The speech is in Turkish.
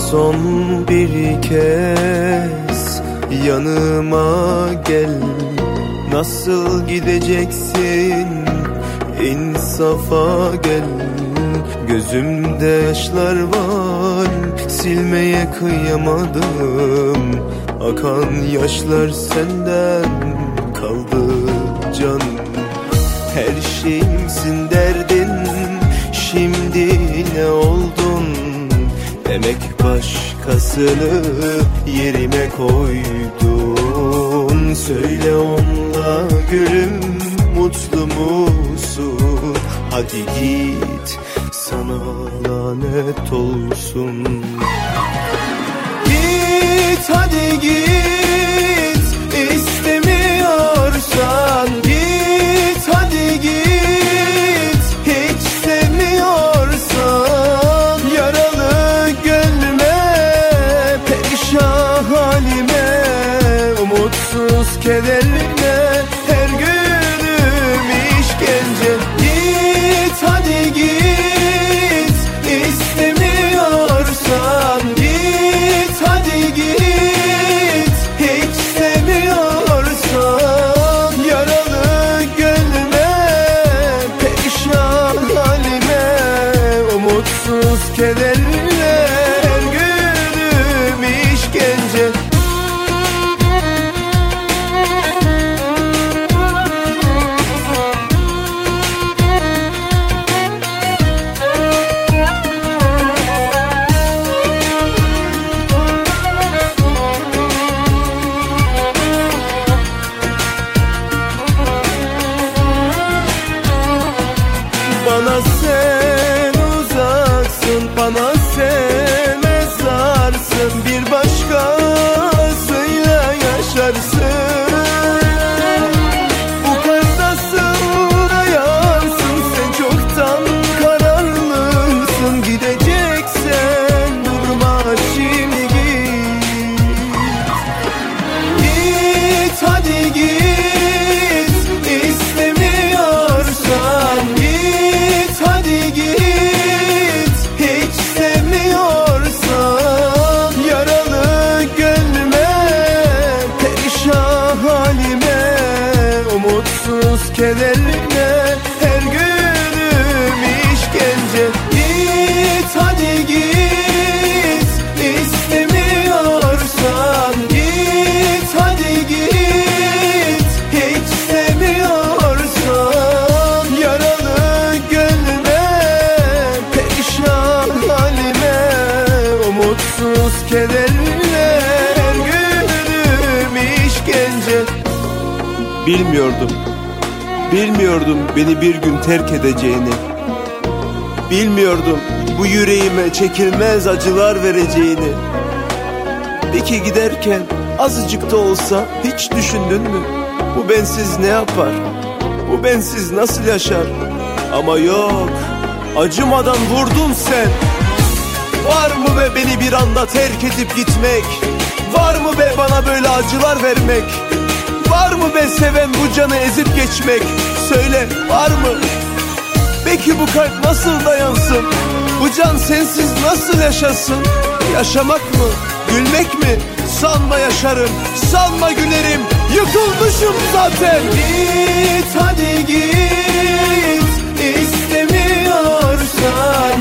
son bir kez yanıma gel. Nasıl gideceksin, insafa gel. Gözümde yaşlar var, silmeye kıyamadım. Akan yaşlar senden kaldı canım. Her şeyimsin derdin, şimdi ne oldun? Demek başkasını yerime koydun. Söyle onunla gülüm, mutlu musun? Hadi git, sana lanet olsun. Git hadi git, istemiyorsan git hadi git. Hiç sevmiyorsan yaralı gönlüme, perişan halime, umutsuz kederime, her günüm işkence. Git hadi git, istemiyorsan git hadi git. Hiç sevmiyorsan yaralı gönlüme, perişan halime, umutsuz kederime, her günüm işkence. Bana sen uzaksın, bana sen mezarsın. Bir başkasıyla yaşarsın. Bu kaydasın, ayarsın, sen çoktan kararlısın. Gideceksen durma şimdi git. Git hadi git, istemiyorsan git hadi git. Hiç sevmiyorsan yaralı gönlüme, perişan halime, umutsuz kederime, her günüm işkence. Git hadi git, istemiyorsan git hadi git. Hiç sevmiyorsan yaralı gönlüme, perişan halime, umutsuz kederime, her günüm işkence. Bilmiyordum beni bir gün terk edeceğini. Bilmiyordum bu yüreğime çekilmez acılar vereceğini. Peki giderken azıcık da olsa hiç düşündün mü? Bu bensiz ne yapar? Bu bensiz nasıl yaşar? Ama yok, acımadan vurdun sen. Var mı be beni bir anda terk edip gitmek? Var mı be bana böyle acılar vermek? Var mı be seven bu canı ezip geçmek? Söyle, var mı? Peki bu kalp nasıl dayansın? Bu can sensiz nasıl yaşasın? Yaşamak mı? Gülmek mi? Sanma yaşarım, sanma gülerim. Yıkılmışım zaten. Git hadi git, istemiyorsan